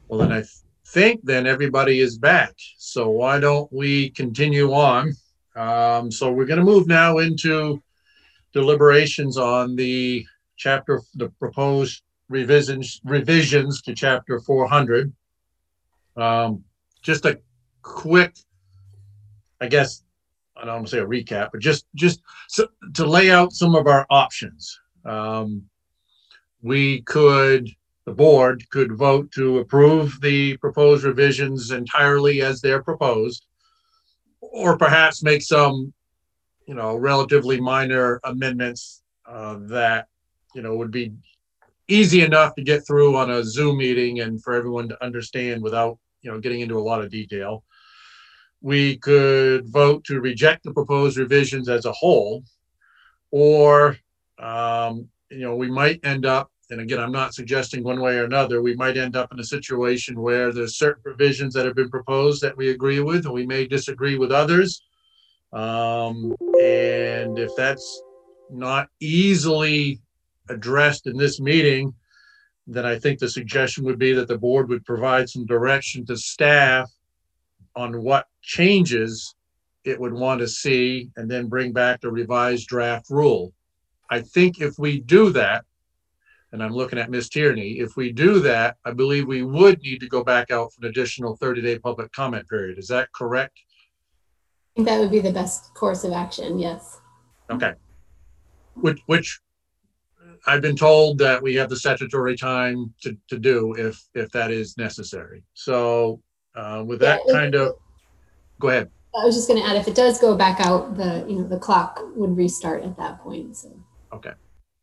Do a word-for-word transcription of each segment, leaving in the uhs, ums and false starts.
Well, then I th- think then everybody is back. So why don't we continue on? Um, so we're going to move now into deliberations on the chapter, the proposed revisions revisions to chapter four hundred. Um, just a quick, I guess, I don't want to say a recap, but just just so, to lay out some of our options. Um, we could, the board could vote to approve the proposed revisions entirely as they're proposed, or perhaps make some, you know, relatively minor amendments uh, that, you know, would be easy enough to get through on a Zoom meeting and for everyone to understand without, you know, getting into a lot of detail. We could vote to reject the proposed revisions as a whole, or, um, you know, we might end up, and again, I'm not suggesting one way or another, we might end up in a situation where there's certain provisions that have been proposed that we agree with, and we may disagree with others. Um, and if that's not easily addressed in this meeting, then I think the suggestion would be that the board would provide some direction to staff on what changes it would want to see, and then bring back the revised draft rule. I think if we do that, and I'm looking at Miz Tierney, if we do that, I believe we would need to go back out for an additional thirty day public comment period. Is that correct? I think that would be the best course of action, yes. Okay. Which, which I've been told that we have the statutory time to, to do if, if that is necessary. So uh, with that yeah, kind of, go ahead. I was just going to add, if it does go back out, the, you know, the clock would restart at that point. So. Okay.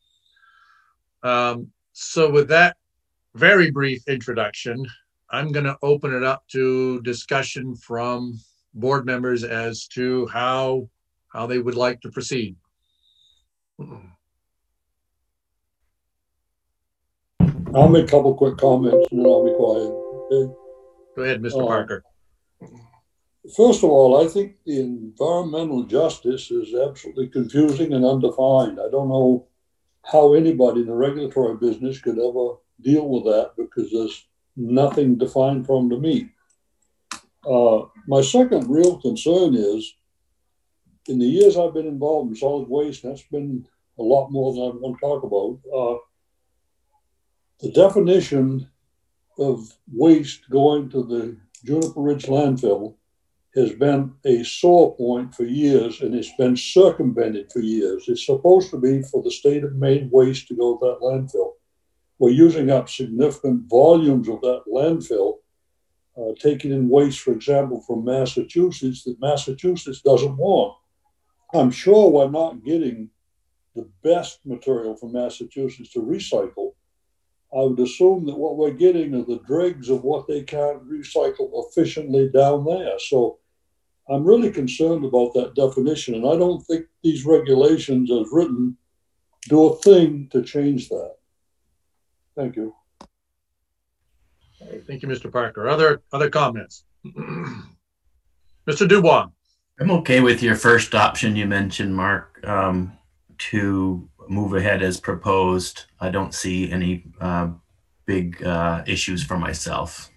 Um, so with that very brief introduction, I'm going to open it up to discussion from board members as to how, how they would like to proceed. I'll make a couple quick comments and then I'll be quiet. Okay? Go ahead, Mister Uh, Parker. First of all, I think the environmental justice is absolutely confusing and undefined. I don't know how anybody in the regulatory business could ever deal with that because there's nothing defined from to me. Uh, my second real concern is, in the years I've been involved in solid waste, and that's been a lot more than I want to talk about, uh, the definition of waste going to the Juniper Ridge landfill has been a sore point for years, and it's been circumvented for years. It's supposed to be for the state of Maine waste to go to that landfill. We're using up significant volumes of that landfill, uh, taking in waste, for example, from Massachusetts that Massachusetts doesn't want. I'm sure we're not getting the best material from Massachusetts to recycle. I would assume that what we're getting are the dregs of what they can't recycle efficiently down there. So I'm really concerned about that definition, and I don't think these regulations as written do a thing to change that. Thank you. Thank you, Mister Parker. Other other comments? Mister Dubois. I'm okay with your first option you mentioned, Mark, um, to move ahead as proposed. I don't see any uh, big uh, issues for myself.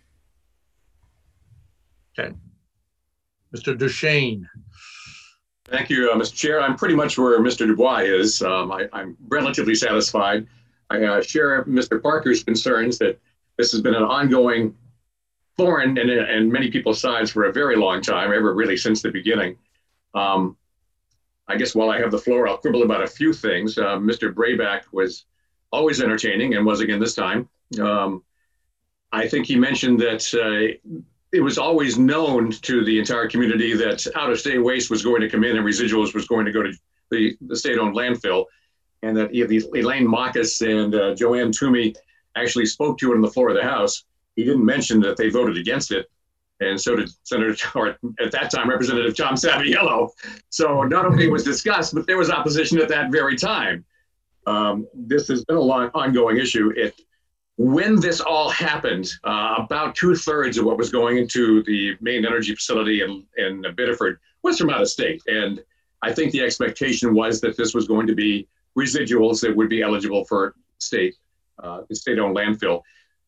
Okay. Mister Duchesne. Thank you, uh, Mister Chair. I'm pretty much where Mister Dubois is. Um, I, I'm relatively satisfied. I uh, share Mister Parker's concerns that this has been an ongoing thorn in, in many people's sides for a very long time, ever really since the beginning. Um, I guess while I have the floor, I'll quibble about a few things. Uh, Mister Brayback was always entertaining and was again this time. Um, I think he mentioned that uh, it was always known to the entire community that out-of-state waste was going to come in and residuals was going to go to the, the state-owned landfill, and that Elaine Marcus and uh, Joanne Toomey actually spoke to it on the floor of the House. He didn't mention that they voted against it, and so did Senator, or at that time, Representative Tom Saviello. So not only was discussed, but there was opposition at that very time. Um, this has been a long, ongoing issue. It, when this all happened, uh, about two thirds of what was going into the main energy facility in, in Biddeford was from out of state. And I think the expectation was that this was going to be residuals that would be eligible for state, uh, state-owned landfill.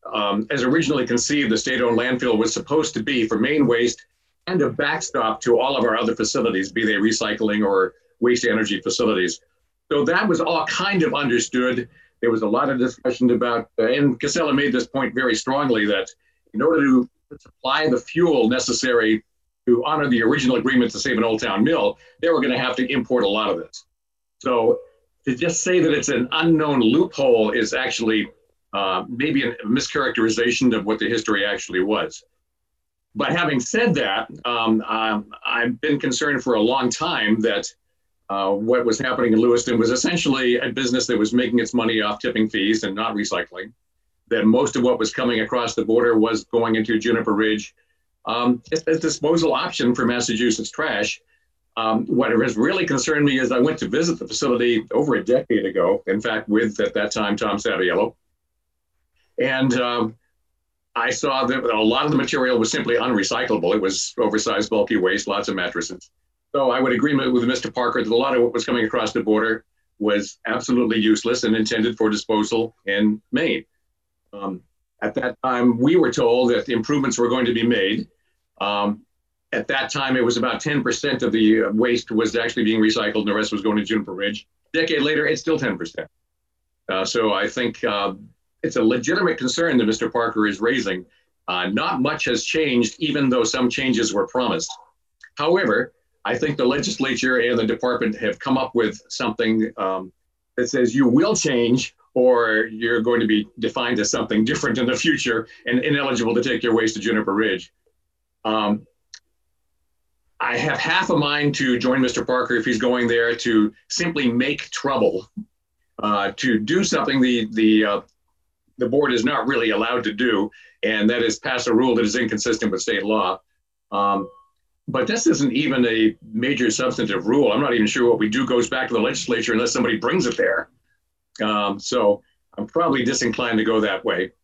um, as originally conceived, the state-owned landfill was supposed to be for Maine Waste and a backstop to all of our other facilities, be they recycling or waste energy facilities. So that was all kind of understood. There was a lot of discussion about, uh, and Casella made this point very strongly, that in order to supply the fuel necessary to honor the original agreement to save an Old Town Mill, they were going to have to import a lot of this. So to just say that it's an unknown loophole is actually uh, maybe a mischaracterization of what the history actually was. But having said that, um, um, I've been concerned for a long time that uh, what was happening in Lewiston was essentially a business that was making its money off tipping fees and not recycling, that most of what was coming across the border was going into Juniper Ridge. Um, it's a disposal option for Massachusetts trash. Um, what has really concerned me is I went to visit the facility over a decade ago, in fact, with, at that time, Tom Saviello. And um, I saw that a lot of the material was simply unrecyclable. It was oversized, bulky waste, lots of mattresses. So I would agree with Mister Parker that a lot of what was coming across the border was absolutely useless and intended for disposal in Maine. Um, at that time, we were told that the improvements were going to be made. Um, at that time, it was about ten percent of the waste was actually being recycled and the rest was going to Juniper Ridge. A decade later, it's still ten percent. Uh, so I think uh, it's a legitimate concern that Mister Parker is raising. Uh, not much has changed, even though some changes were promised. However, I think the legislature and the department have come up with something um, that says you will change or you're going to be defined as something different in the future and ineligible to take your waste to Juniper Ridge. Um, I have half a mind to join Mister Parker if he's going there to simply make trouble, uh, to do something the, the, uh, the board is not really allowed to do, and that is pass a rule that is inconsistent with state law. Um, But this isn't even a major substantive rule. I'm not even sure what we do goes back to the legislature unless somebody brings it there. Um, so I'm probably disinclined to go that way.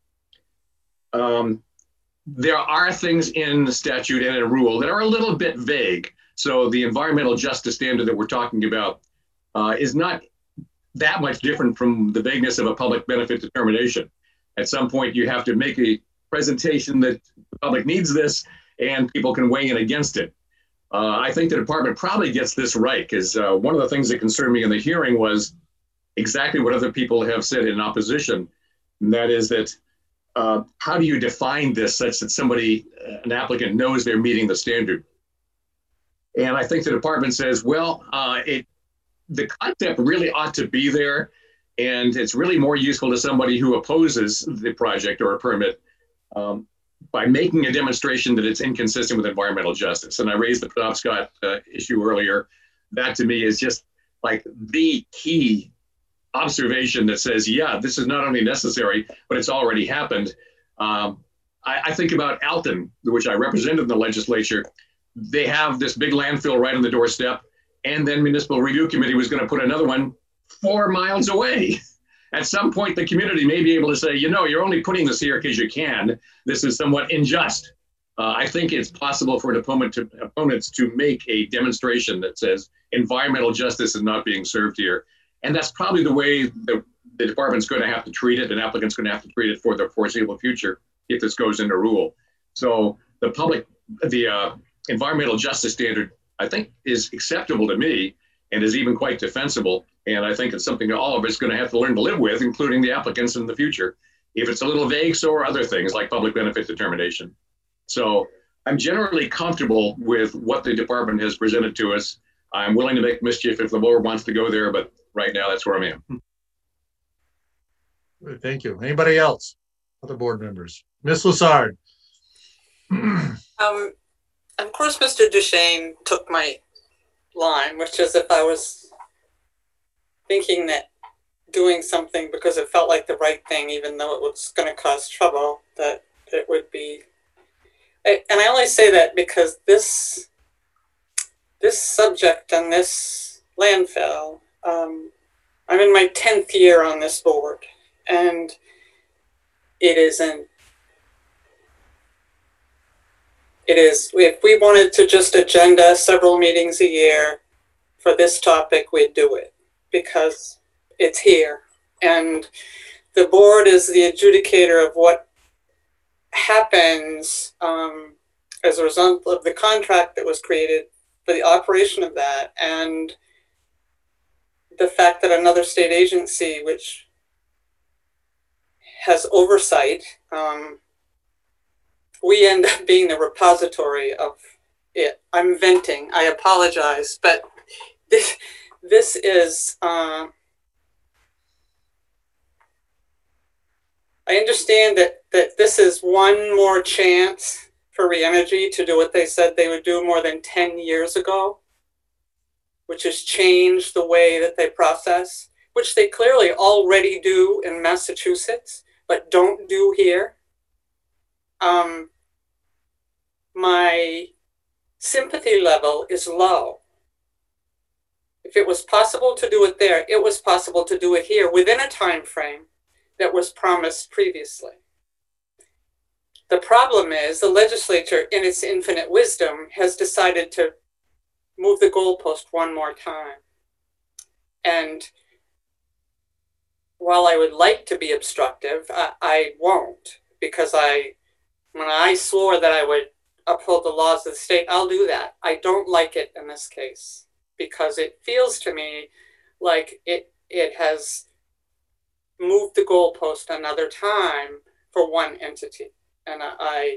Um, there are things in the statute and in a rule that are a little bit vague. So the environmental justice standard that we're talking about uh, is not that much different from the vagueness of a public benefit determination. At some point, you have to make a presentation that the public needs this and people can weigh in against it. Uh, I think the department probably gets this right, because uh, one of the things that concerned me in the hearing was exactly what other people have said in opposition, and that is that uh, how do you define this such that somebody, uh, an applicant, knows they're meeting the standard? And I think the department says, well, uh, it the concept really ought to be there, and it's really more useful to somebody who opposes the project or a permit um, by making a demonstration that it's inconsistent with environmental justice. And I raised the Penobscot uh, issue earlier. That to me is just like the key observation that says, yeah, this is not only necessary, but it's already happened. Um, I, I think about Alton, which I represented in the legislature. They have this big landfill right on the doorstep, and then Municipal Review Committee was going to put another one four miles away. At some point, the community may be able to say, you know, you're only putting this here because you can. This is somewhat unjust. Uh, I think it's possible for an opponent to, opponents to make a demonstration that says environmental justice is not being served here. And that's probably the way the, the department's going to have to treat it, and applicant's going to have to treat it for the foreseeable future if this goes into rule. So the public, the uh, environmental justice standard, I think, is acceptable to me and is even quite defensible. And I think it's something that all of us are going to have to learn to live with, including the applicants in the future. If it's a little vague, so are other things like public benefit determination. So I'm generally comfortable with what the department has presented to us. I'm willing to make mischief if the board wants to go there, but right now that's where I am. Thank you. Anybody else? Other board members? Miz Lessard. Um, of course, Mister Duchesne took my line, which is if I was thinking that doing something because it felt like the right thing, even though it was going to cause trouble, that it would be. I, and I only say that because this this subject and this landfill, um, I'm in my tenth year on this board, and it isn't. It is, if we wanted to just agenda several meetings a year for this topic, we'd do it because it's here. And the board is the adjudicator of what happens um, as a result of the contract that was created for the operation of that, and the fact that another state agency, which has oversight, um, we end up being the repository of it. I'm venting, I apologize, but this, this is, uh, I understand that, that this is one more chance for Reenergy to do what they said they would do more than ten years ago, which is change the way that they process, which they clearly already do in Massachusetts, but don't do here. Um, my sympathy level is low. If it was possible to do it there, it was possible to do it here within a time frame that was promised previously. The problem is the legislature, in its infinite wisdom, has decided to move the goalpost one more time. And while I would like to be obstructive, I, I won't, because I, when I swore that I would uphold the laws of the state, I'll do that. I don't like it in this case, because it feels to me like it, it has moved the goalpost another time for one entity. And I, I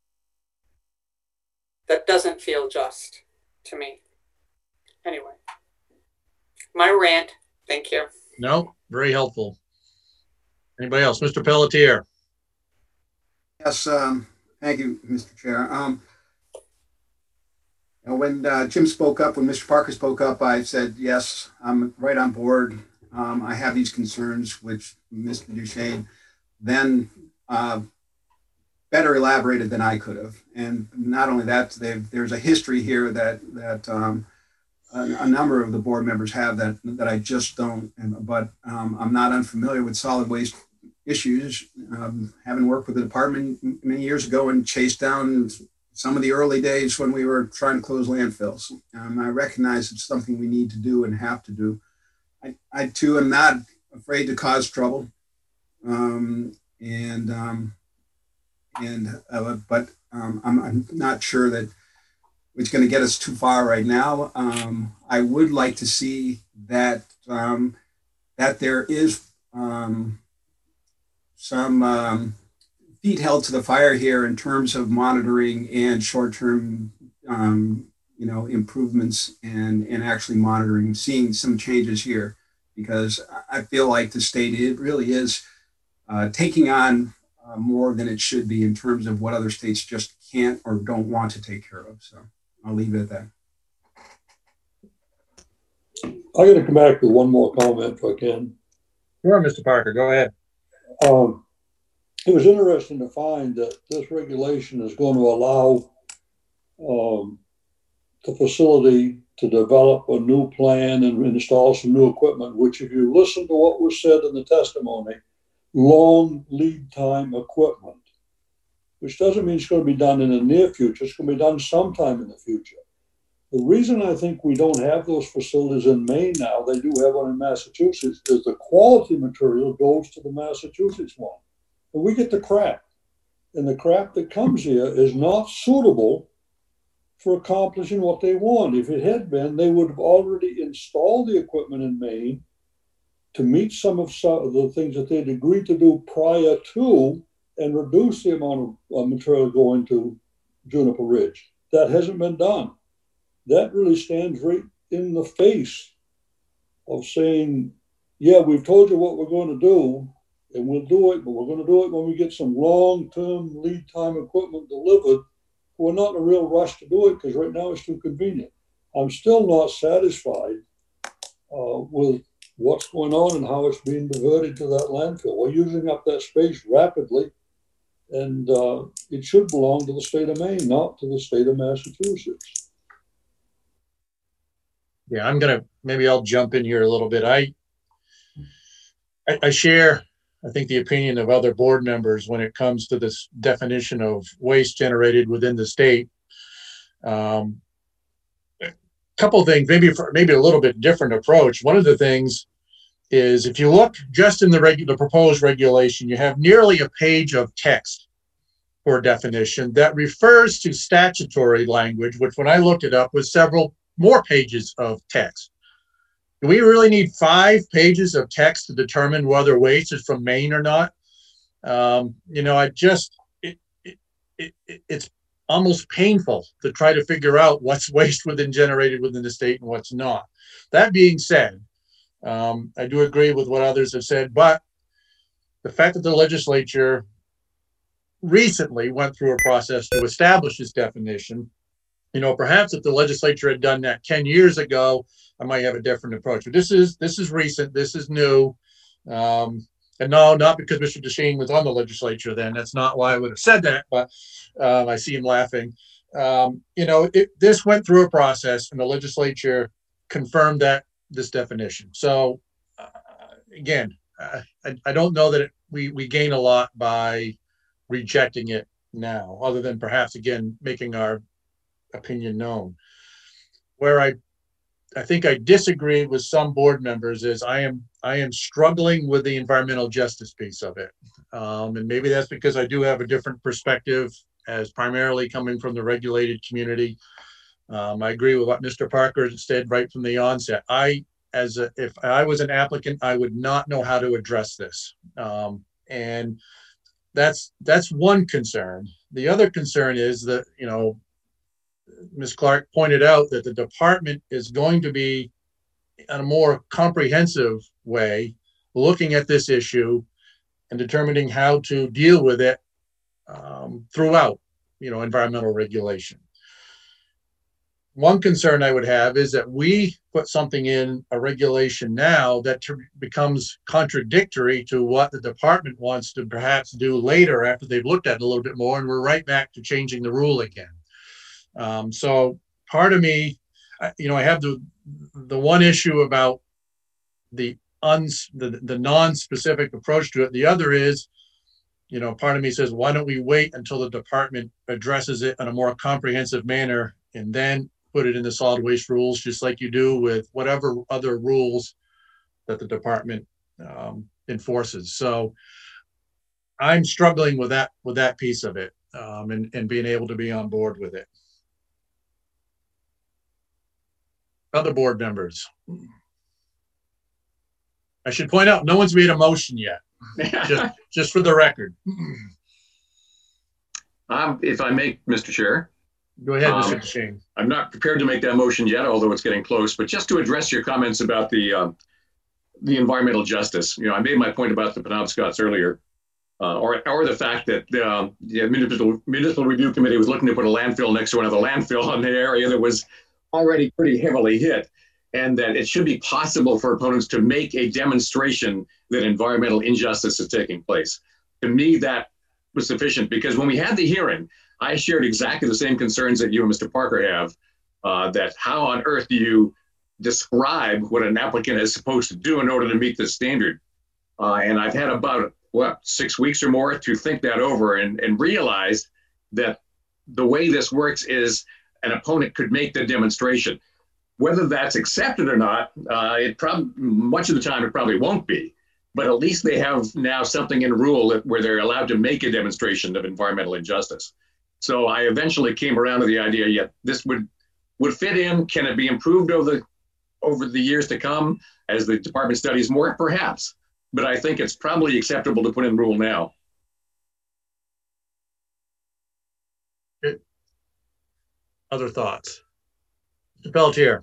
that doesn't feel just to me. Anyway, my rant. Thank you. No, very helpful. Anybody else? Mister Pelletier. Yes, um, thank you, Mister Chair. Um, you know, when uh, Jim spoke up, when Mister Parker spoke up, I said, yes, I'm right on board. Um, I have these concerns, which Mister Duchesne then uh, better elaborated than I could have. And not only that, there's a history here that that um, a, a number of the board members have that that I just don't. But um, I'm not unfamiliar with solid waste issues, um, having worked with the department many years ago and chased down some of the early days when we were trying to close landfills. Um, I recognize it's something we need to do and have to do. I, I too am not afraid to cause trouble. Um, and um, and uh, but um, I'm, I'm not sure that it's going to get us too far right now. Um, I would like to see that um, that there is um, some um, feet held to the fire here in terms of monitoring and short-term, um, you know, improvements and and actually monitoring, seeing some changes here, because I feel like the state it really is uh, taking on uh, more than it should be in terms of what other states just can't or don't want to take care of. So I'll leave it at that. I got to come back to one more comment if I can. Sure, Mister Parker, go ahead. Um, it was interesting to find that this regulation is going to allow um, the facility to develop a new plan and install some new equipment, which if you listen to what was said in the testimony, long lead time equipment, which doesn't mean it's going to be done in the near future. It's going to be done sometime in the future. The reason I think we don't have those facilities in Maine now, they do have one in Massachusetts, is the quality material goes to the Massachusetts one. And we get the crap. And the crap that comes here is not suitable for accomplishing what they want. If it had been, they would have already installed the equipment in Maine to meet some of the things that they'd agreed to do prior to and reduce the amount of uh, material going to Juniper Ridge. That hasn't been done. That really stands right in the face of saying, yeah, we've told you what we're going to do, and we'll do it, but we're going to do it when we get some long-term lead time equipment delivered. We're not in a real rush to do it because right now it's too convenient. I'm still not satisfied uh, with what's going on and how it's being diverted to that landfill. We're using up that space rapidly, and uh, it should belong to the state of Maine, not to the state of Massachusetts. Yeah, I'm gonna, maybe I'll jump in here a little bit. I, I, I share, I think, the opinion of other board members when it comes to this definition of waste generated within the state. Um, a couple of things, maybe for, maybe a little bit different approach. One of the things is if you look just in the regu- the proposed regulation, you have nearly a page of text for a definition that refers to statutory language, which when I looked it up was several more pages of text. Do we really need five pages of text to determine whether waste is from Maine or not? Um, you know, I just, it, it, it, it, it's almost painful to try to figure out what's waste within generated within the state and what's not. That being said, um, I do agree with what others have said, but the fact that the legislature recently went through a process to establish this definition, you know, perhaps if the legislature had done that ten years ago, I might have a different approach. But this is this is recent. This is new. Um, and no, not because Mister DeShane was on the legislature then. That's not why I would have said that. But um, I see him laughing. Um, you know, it, this went through a process, and the legislature confirmed that this definition. So uh, again, uh, I, I don't know that it, we we gain a lot by rejecting it now, other than perhaps again making our opinion known. Where I I think I disagree with some board members is I am I am struggling with the environmental justice piece of it. Um, and maybe that's because I do have a different perspective as primarily coming from the regulated community. Um, I agree with what Mister Parker said right from the onset. I, as a, if I was an applicant, I would not know how to address this. Um, and that's that's one concern. The other concern is that, you know, Miz Clark pointed out that the department is going to be in a more comprehensive way looking at this issue and determining how to deal with it um, throughout, you know, environmental regulation. One concern I would have is that we put something in a regulation now that becomes contradictory to what the department wants to perhaps do later after they've looked at it a little bit more, and we're right back to changing the rule again. Um, so part of me, you know, I have the the one issue about the uns the, the non-specific approach to it. The other is, you know, part of me says, why don't we wait until the department addresses it in a more comprehensive manner and then put it in the solid waste rules, just like you do with whatever other rules that the department um, enforces. So I'm struggling with that with that piece of it um, and, and being able to be on board with it. Other board members. I should point out, no one's made a motion yet, just, just for the record. Um, if I may, Mister Chair. Go ahead, um, Mister DeShane. I'm not prepared to make that motion yet, although it's getting close, but just to address your comments about the uh, the environmental justice. You know, I made my point about the Penobscots earlier, uh, or, or the fact that uh, the municipal, municipal Review Committee was looking to put a landfill next to another landfill in the area that was already pretty heavily hit, and that it should be possible for opponents to make a demonstration that environmental injustice is taking place. To me, that was sufficient, because when we had the hearing, I shared exactly the same concerns that you and Mister Parker have, uh, that how on earth do you describe what an applicant is supposed to do in order to meet this standard? Uh, and I've had about, what, six weeks or more to think that over and, and realize that the way this works is an opponent could make the demonstration. Whether that's accepted or not, uh, it probably, much of the time it probably won't be, but at least they have now something in rule that, where they're allowed to make a demonstration of environmental injustice. So I eventually came around to the idea, yeah, this would would fit in. Can it be improved over the over the years to come as the department studies more? Perhaps, but I think it's probably acceptable to put in rule now. Other thoughts? Mister Pelletier.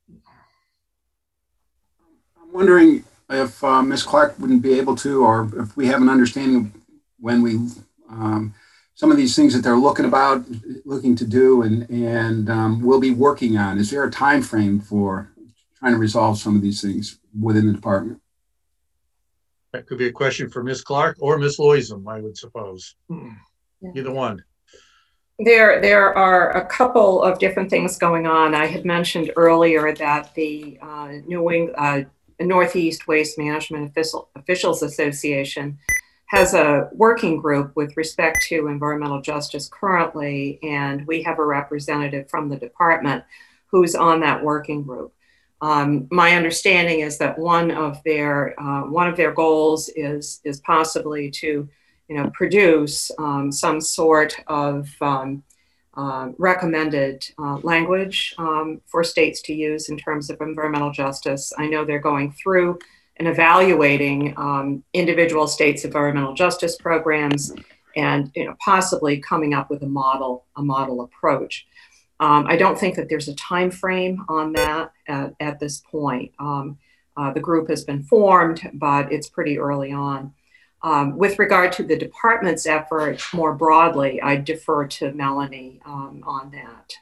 I'm wondering if uh, Miz Clark wouldn't be able to, or if we have an understanding of when we, um, some of these things that they're looking about, looking to do, and and um, will be working on. Is there a time frame for trying to resolve some of these things within the department? That could be a question for Miz Clark or Miz Loisem, I would suppose. Yeah. Either one. There, there are a couple of different things going on. I had mentioned earlier that the uh, New England, uh, Northeast Waste Management Official, Officials Association has a working group with respect to environmental justice currently, and we have a representative from the department who's on that working group. Um, my understanding is that one of their uh, one of their goals is is possibly to you know, produce um, some sort of um, uh, recommended uh, language um, for states to use in terms of environmental justice. I know they're going through and evaluating um, individual states' environmental justice programs, and you know, possibly coming up with a model, a model approach. Um, I don't think that there's a time frame on that at, at this point. Um, uh, the group has been formed, but it's pretty early on. Um, with regard to the department's effort more broadly, I defer to Melanie um, on that.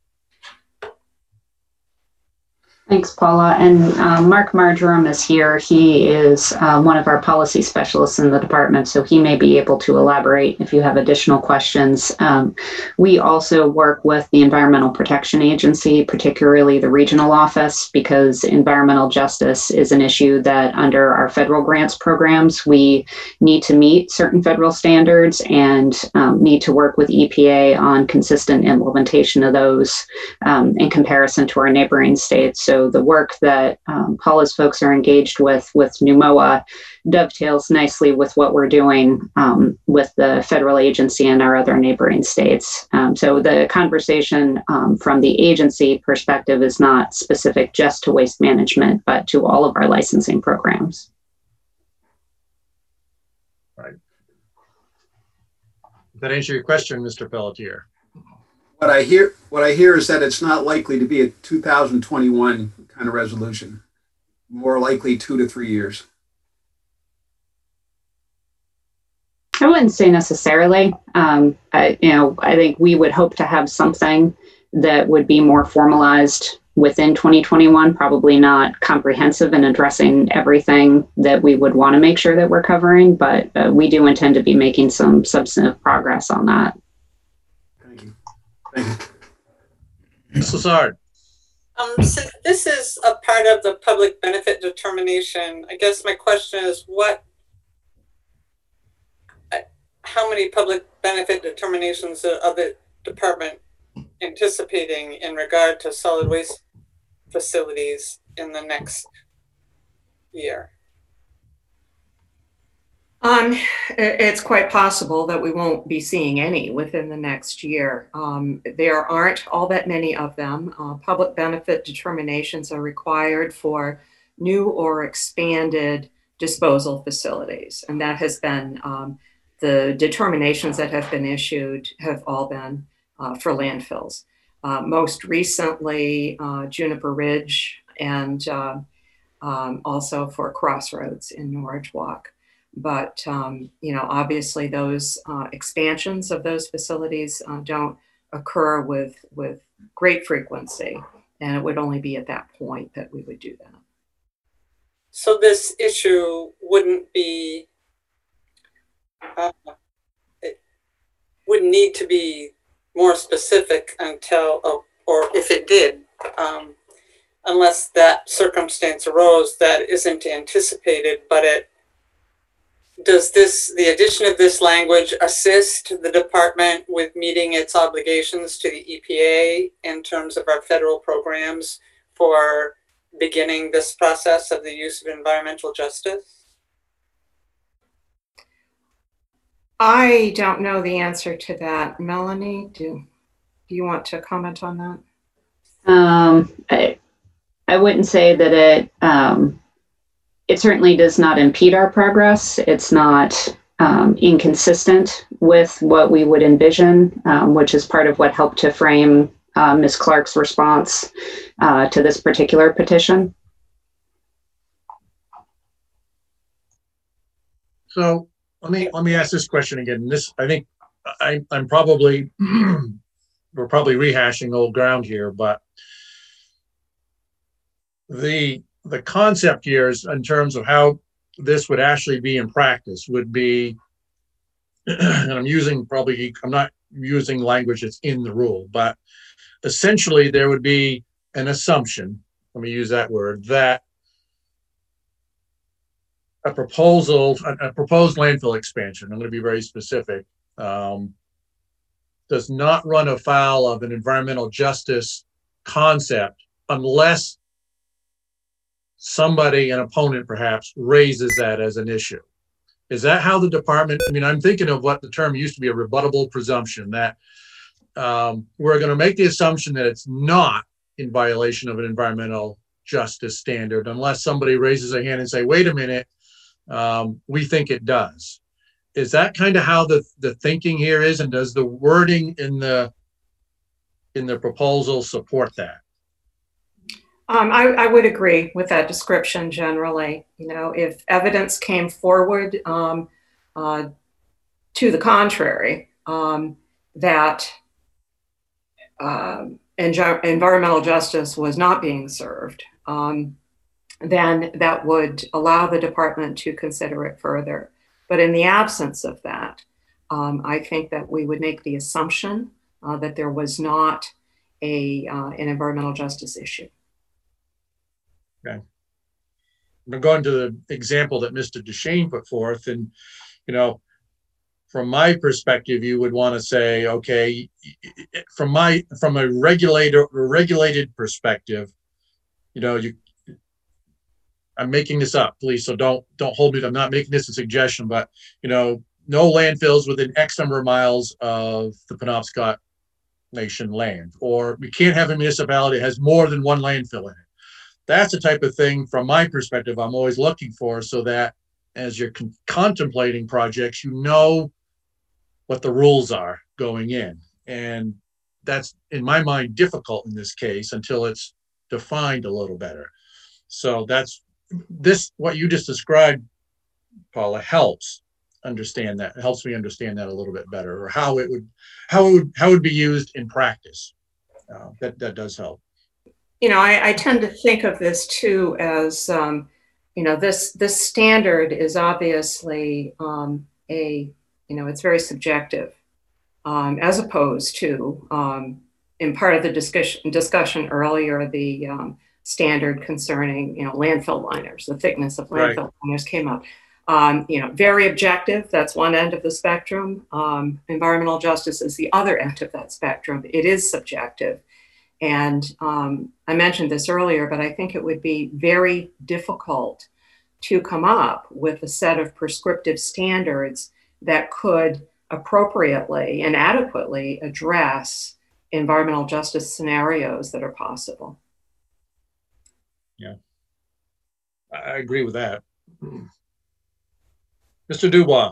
Thanks, Paula. And uh, Mark Marjoram is here. He is uh, one of our policy specialists in the department, so he may be able to elaborate if you have additional questions. Um, we also work with the Environmental Protection Agency, particularly the regional office, because environmental justice is an issue that under our federal grants programs, we need to meet certain federal standards and um, need to work with E P A on consistent implementation of those um, in comparison to our neighboring states. So So the work that um, Paula's folks are engaged with with NUMOA dovetails nicely with what we're doing um, with the federal agency and our other neighboring states. Um, so the conversation um, from the agency perspective is not specific just to waste management, but to all of our licensing programs. Right. Does that answer your question, Mister Pelletier? What I hear, what I hear is that it's not likely to be a two thousand twenty-one kind of resolution. More likely two to three years. I wouldn't say necessarily. Um, I, you know, I think we would hope to have something that would be more formalized within twenty twenty-one. Probably not comprehensive in addressing everything that we would want to make sure that we're covering, but uh, we do intend to be making some substantive progress on that. Thank you. Thank you. Miz Lazard. Um, since this is a part of the public benefit determination, I guess my question is what, how many public benefit determinations are the department anticipating in regard to solid waste facilities in the next year? Um, it's quite possible that we won't be seeing any within the next year. Um, there aren't all that many of them. Uh, public benefit determinations are required for new or expanded disposal facilities. And that has been, um, the determinations that have been issued have all been uh, for landfills. Uh, most recently, uh, Juniper Ridge and uh, um, also for Crossroads in Norwich Walk. But, um, you know, obviously those uh, expansions of those facilities uh, don't occur with, with great frequency. And it would only be at that point that we would do that. So this issue wouldn't be, uh, it wouldn't need to be more specific until, uh, or if it did, um, unless that circumstance arose that isn't anticipated, but it does this, the addition of this language assist the department with meeting its obligations to the E P A in terms of our federal programs for beginning this process of the use of environmental justice? I don't know the answer to that. Melanie, do, do you want to comment on that? Um, I, I wouldn't say that it, um, it certainly does not impede our progress. It's not um, inconsistent with what we would envision, um, which is part of what helped to frame uh, Miz Clark's response uh, to this particular petition. So let me let me ask this question again. This, I think, I, I'm probably we're probably rehashing old ground here, but the the concept here is in terms of how this would actually be in practice would be, and I'm using probably, I'm not using language that's in the rule, but essentially there would be an assumption, let me use that word, that a proposal, a, a proposed landfill expansion, I'm going to be very specific, um, does not run afoul of an environmental justice concept unless somebody, an opponent perhaps, raises that as an issue. Is that how the department, I mean, I'm thinking of what the term used to be, a rebuttable presumption, that um, we're going to make the assumption that it's not in violation of an environmental justice standard unless somebody raises a hand and say, wait a minute, um, we think it does. Is that kind of how the, the thinking here is? And does the wording in the in the proposal support that? Um, I, I would agree with that description generally. You know, if evidence came forward um, uh, to the contrary, um, that um, engi- environmental justice was not being served, um, then that would allow the department to consider it further. But in the absence of that, um, I think that we would make the assumption uh, that there was not a uh, an environmental justice issue. Okay. I'm going to the example that Mister Duchesne put forth, and you know, from my perspective, you would want to say, okay, from my from a regulator a regulated perspective, you know, you. I'm making this up, please, so don't don't hold me. I'm not making this a suggestion, but you know, no landfills within X number of miles of the Penobscot Nation land, or we can't have a municipality that has more than one landfill in it. That's the type of thing, from my perspective, I'm always looking for, so that as you're con- contemplating projects, you know what the rules are going in, and that's in my mind difficult in this case until it's defined a little better. So that's. This, what you just described, Paula, helps understand that. It helps me understand that a little bit better, or how it would, how it would, how it would be used in practice. Uh, that that does help. You know, I, I tend to think of this too as, um, you know, this this standard is obviously um, a, you know, it's very subjective, um, as opposed to, um, in part of the discussion discussion earlier, the um, standard concerning, you know, landfill liners, the thickness of landfill right. liners came up. Um, you know, very objective, that's one end of the spectrum. Um, environmental justice is the other end of that spectrum. It is subjective. And um, I mentioned this earlier, but I think it would be very difficult to come up with a set of prescriptive standards that could appropriately and adequately address environmental justice scenarios that are possible. Yeah, I agree with that. Mister Dubois.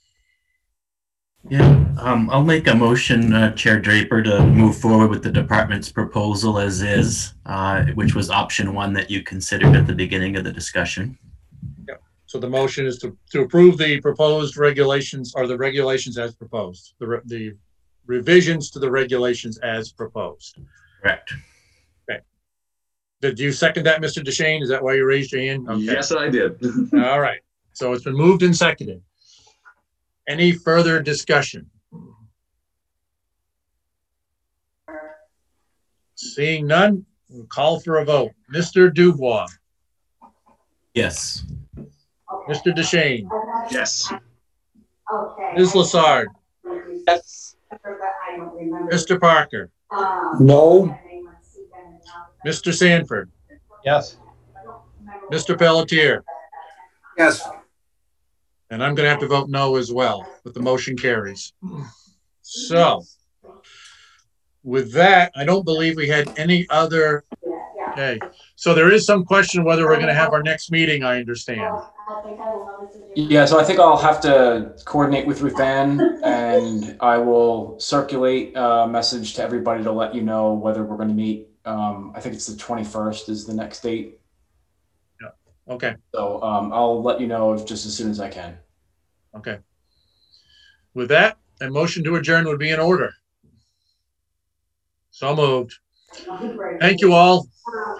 Yeah, um, I'll make a motion, uh, Chair Draper, to move forward with the department's proposal as is, uh, which was option one that you considered at the beginning of the discussion. Yeah. So the motion is to, to approve the proposed regulations, or the regulations as proposed, the, re the revisions to the regulations as proposed. Correct. Did you second that, Mister Duchesne? Is that why you raised your hand? Okay. Yes, I did. All right. So it's been moved and seconded. Any further discussion? Seeing none, we'll call for a vote. Mister Dubois. Yes. Mister Duchesne. Yes. Miz Lassard. Yes. Mister Parker. No. Mister Sanford. Yes. Mister Pelletier. Yes. And I'm going to have to vote no as well, but the motion carries. So with that, I don't believe we had any other. Okay. So there is some question whether we're going to have our next meeting, I understand. Yeah, so I think I'll have to coordinate with Ruth Ann, and I will circulate a message to everybody to let you know whether we're going to meet. Um, I think it's the twenty-first is the next date. Yeah. Okay. So um, I'll let you know just as soon as I can. Okay. With that, a motion to adjourn would be in order. So moved. Thank you all.